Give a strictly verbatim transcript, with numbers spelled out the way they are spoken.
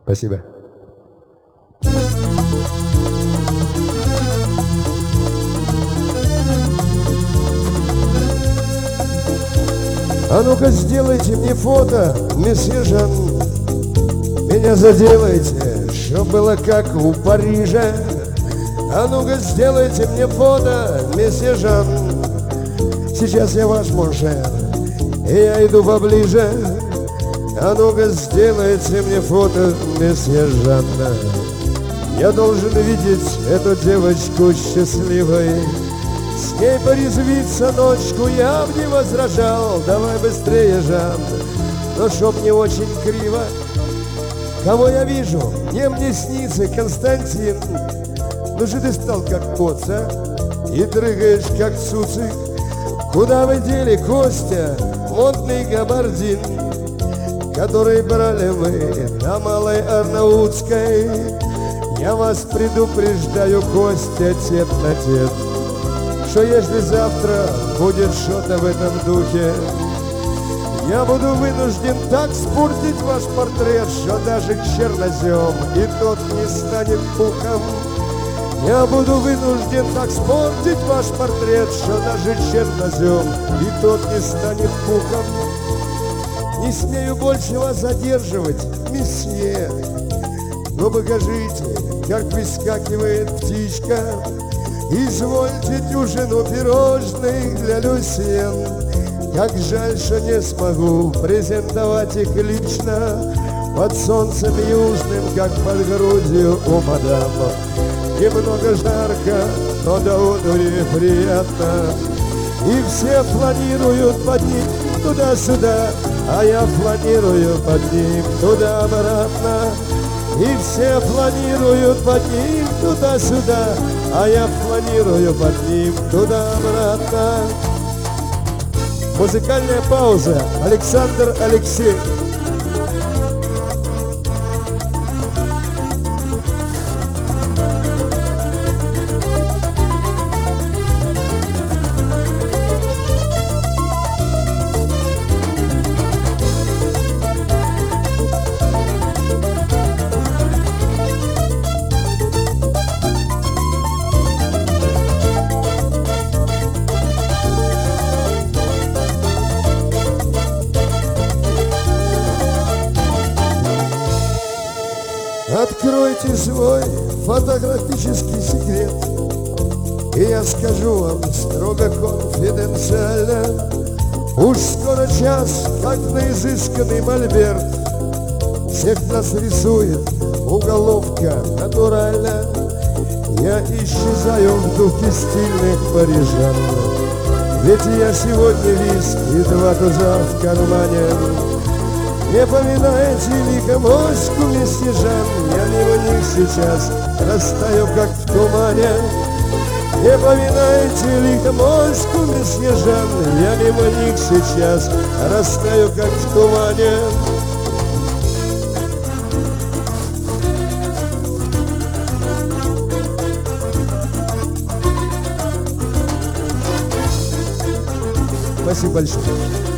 Спасибо. А ну-ка сделайте мне фото, месье Жан. Меня заделайте, чтоб было как у Парижа. А ну-ка сделайте мне фото, месье Жан. Сейчас я ваш моншер, и я иду поближе. А ну-ка сделайте мне фото, месье Жанна. Я должен видеть эту девочку счастливой. С ней порезвиться ночку я б не возражал. Давай быстрее, Жан, но чтоб не очень криво. Кого я вижу? Не мне снится Константин. Ну же ты стал как коц, а? И дрыгаешь как цуцик. Куда вы дели, Костя, модный габардин, который брали вы на Малой Арнаутской? Я вас предупреждаю, Костя, тет на тет, что если завтра будет что-то в этом духе, я буду вынужден так спортить ваш портрет, что даже чернозем и тот не станет пухом. Я буду вынужден так спортить ваш портрет, что даже чернозем и тот не станет пухом. Не смею больше вас задерживать, месье, но покажите, как выскакивает птичка. Извольте дюжину пирожных для Люсьен. Как жаль, что не смогу презентовать их лично под солнцем южным, как под грудью у мадам. Немного жарко, но до одури приятно. И все планируют под ним туда-сюда, а я планирую под ним туда-обратно. И все планируют под ним туда-сюда, а я планирую под ним туда-обратно. Музыкальная пауза. Александр Алексеев. Откройте свой фотографический секрет, и я скажу вам строго конфиденциально. Уж скоро час, как на изысканный мольберт, всех нас рисует уголовка натурально. Я исчезаю в духе стильных парижан, ведь я сегодня виски, два туза в кармане. Не поминаете ли комочку, месье Жан? Я мимо них сейчас растаю, как в тумане. Не поминаете ли комочку, месье Жан? Я мимо них сейчас растаю, как в тумане. Спасибо большое.